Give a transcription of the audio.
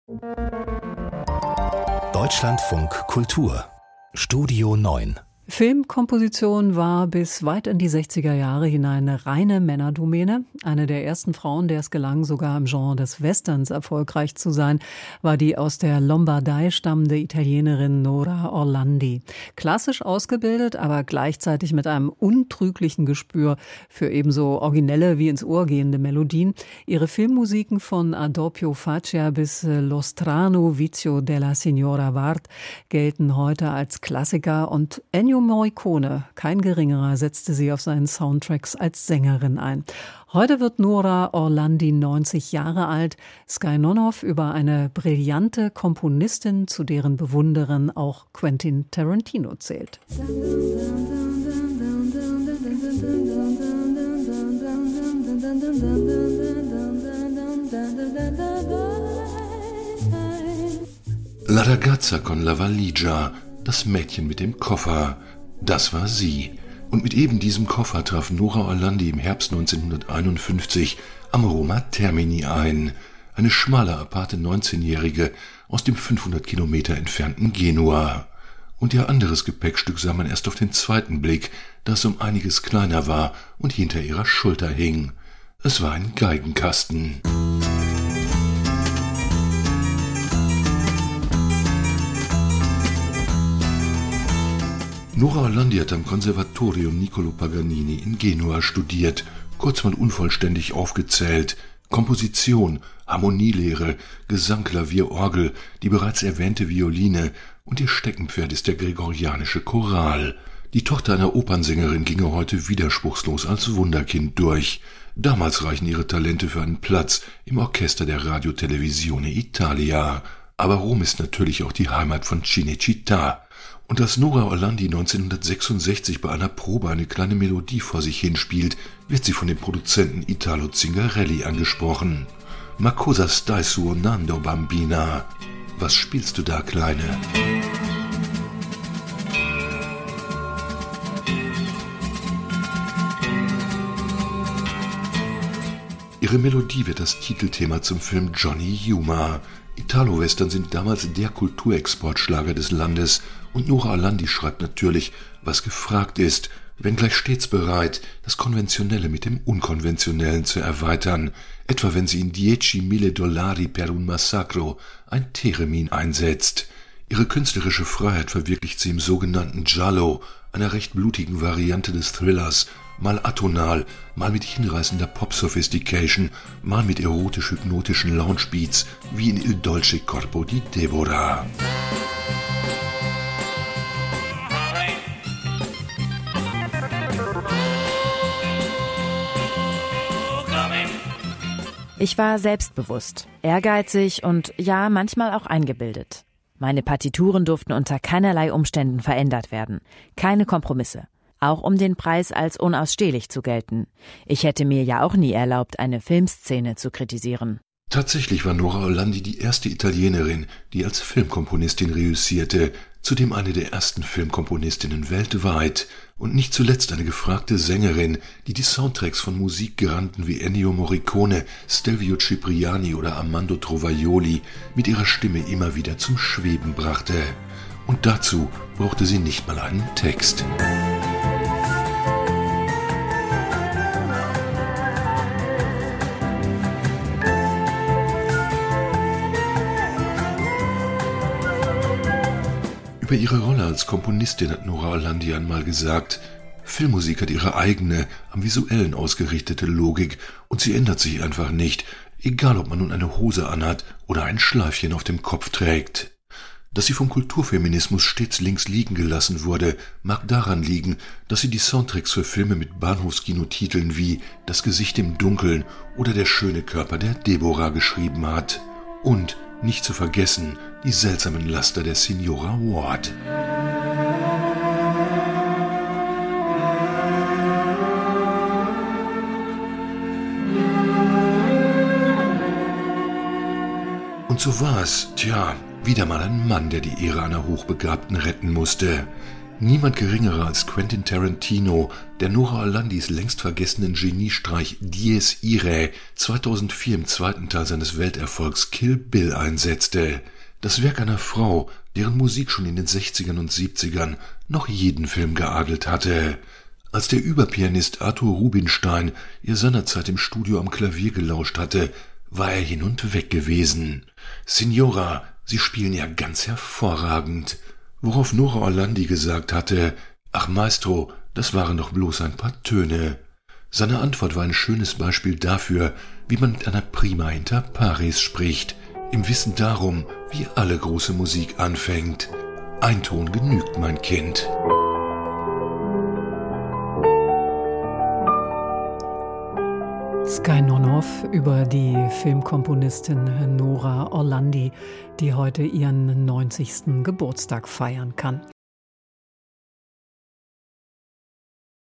Deutschlandfunk Kultur Studio 9. Filmkomposition war bis weit in die 60er Jahre hinein eine reine Männerdomäne. Eine der ersten Frauen, der es gelang, sogar im Genre des Westerns erfolgreich zu sein, war die aus der Lombardei stammende Italienerin Nora Orlandi. Klassisch ausgebildet, aber gleichzeitig mit einem untrüglichen Gespür für ebenso originelle wie ins Ohr gehende Melodien. Ihre Filmmusiken von A doppio faccia bis Lo strano vizio della signora Ward gelten heute als Klassiker und Ennio Morricone, kein geringerer, setzte sie auf seinen Soundtracks als Sängerin ein. Heute wird Nora Orlandi 90 Jahre alt. Sky Nonhoff über eine brillante Komponistin, zu deren Bewunderern auch Quentin Tarantino zählt. La ragazza con la valigia, das Mädchen mit dem Koffer, das war sie. Und mit eben diesem Koffer traf Nora Orlandi im Herbst 1951 am Roma Termini ein. Eine schmale, aparte 19-Jährige aus dem 500 Kilometer entfernten Genua. Und ihr anderes Gepäckstück sah man erst auf den zweiten Blick, da es um einiges kleiner war und hinter ihrer Schulter hing. Es war ein Geigenkasten. Nora Orlandi hat am Conservatorium Niccolo Paganini in Genua studiert, kurz mal unvollständig aufgezählt: Komposition, Harmonielehre, Gesang, Klavier, Orgel, die bereits erwähnte Violine und ihr Steckenpferd ist der gregorianische Choral. Die Tochter einer Opernsängerin ginge heute widerspruchslos als Wunderkind durch. Damals reichen ihre Talente für einen Platz im Orchester der Radio Televisione Italia. Aber Rom ist natürlich auch die Heimat von Cinecittà. Und als Nora Orlandi 1966 bei einer Probe eine kleine Melodie vor sich hinspielt, wird sie von dem Produzenten Italo Zingarelli angesprochen. Ma cosa stai suonando, Bambina? Was spielst du da, Kleine? Ihre Melodie wird das Titelthema zum Film Johnny Yuma. Italo-Western sind damals der Kulturexportschlager des Landes und Nora Orlandi schreibt natürlich, was gefragt ist, wenngleich stets bereit, das Konventionelle mit dem Unkonventionellen zu erweitern, etwa wenn sie in $10.000 per un massacro ein Theremin einsetzt. Ihre künstlerische Freiheit verwirklicht sie im sogenannten Giallo, einer recht blutigen Variante des Thrillers, mal atonal, mal mit hinreißender Pop-Sophistication, mal mit erotisch-hypnotischen Lounge-Beats, wie in Il Dolce Corpo di Deborah. Ich war selbstbewusst, ehrgeizig und ja, manchmal auch eingebildet. Meine Partituren durften unter keinerlei Umständen verändert werden. Keine Kompromisse. Auch um den Preis als unausstehlich zu gelten. Ich hätte mir ja auch nie erlaubt, eine Filmszene zu kritisieren. Tatsächlich war Nora Orlandi die erste Italienerin, die als Filmkomponistin reüssierte, zudem eine der ersten Filmkomponistinnen weltweit und nicht zuletzt eine gefragte Sängerin, die die Soundtracks von Musikgiganten wie Ennio Morricone, Stelvio Cipriani oder Armando Trovajoli mit ihrer Stimme immer wieder zum Schweben brachte. Und dazu brauchte sie nicht mal einen Text. Über ihre Rolle als Komponistin hat Nora Orlandi einmal gesagt: Filmmusik hat ihre eigene, am Visuellen ausgerichtete Logik und sie ändert sich einfach nicht, egal ob man nun eine Hose anhat oder ein Schleifchen auf dem Kopf trägt. Dass sie vom Kulturfeminismus stets links liegen gelassen wurde, mag daran liegen, dass sie die Soundtracks für Filme mit Bahnhofskinotiteln wie Das Gesicht im Dunkeln oder Der schöne Körper der Deborah geschrieben hat. Und nicht zu vergessen, die seltsamen Laster der Signora Ward. Und so war es, wieder mal ein Mann, der die Ehre einer Hochbegabten retten musste. Niemand geringerer als Quentin Tarantino, der Nora Orlandis längst vergessenen Geniestreich Dies Irae 2004 im zweiten Teil seines Welterfolgs Kill Bill einsetzte. Das Werk einer Frau, deren Musik schon in den 60ern und 70ern noch jeden Film geadelt hatte. Als der Überpianist Arthur Rubinstein ihr seinerzeit im Studio am Klavier gelauscht hatte, war er hin und weg gewesen. »Signora, Sie spielen ja ganz hervorragend.« Worauf Nora Orlandi gesagt hatte, »Ach Maestro, das waren doch bloß ein paar Töne.« Seine Antwort war ein schönes Beispiel dafür, wie man mit einer Prima inter pares spricht, im Wissen darum, wie alle große Musik anfängt. Ein Ton genügt, mein Kind. Sky Nonov über die Filmkomponistin Nora Orlandi, die heute ihren 90. Geburtstag feiern kann.